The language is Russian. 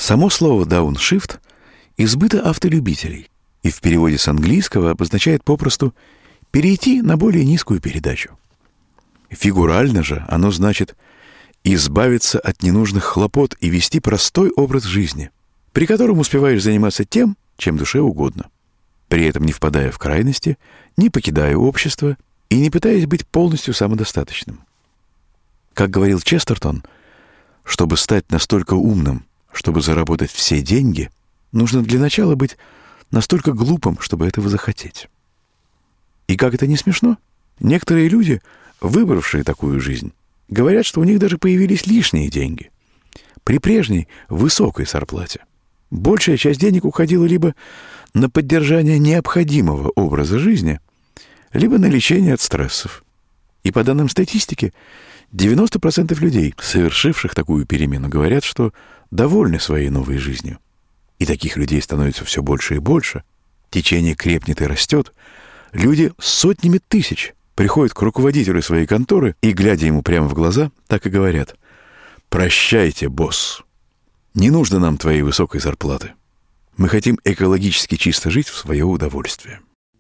Само слово «дауншифт» избыто автолюбителей и в переводе с английского обозначает попросту «перейти на более низкую передачу». Фигурально же оно значит избавиться от ненужных хлопот и вести простой образ жизни, при котором успеваешь заниматься тем, чем душе угодно, при этом не впадая в крайности, не покидая общество и не пытаясь быть полностью самодостаточным. Как говорил Честертон, чтобы стать настолько умным, чтобы заработать все деньги, нужно для начала быть настолько глупым, чтобы этого захотеть. И как это не смешно, некоторые люди, выбравшие такую жизнь, говорят, что у них даже появились лишние деньги. При прежней высокой зарплате большая часть денег уходила либо на поддержание необходимого образа жизни, либо на лечение от стрессов. И по данным статистики, 90% людей, совершивших такую перемену, говорят, что довольны своей новой жизнью. И таких людей становится все больше и больше. Течение крепнет и растет. Люди с сотнями тысяч приходят к руководителю своей конторы и, глядя ему прямо в глаза, так и говорят: «Прощайте, босс. Не нужно нам твоей высокой зарплаты. Мы хотим экологически чисто жить в свое удовольствие».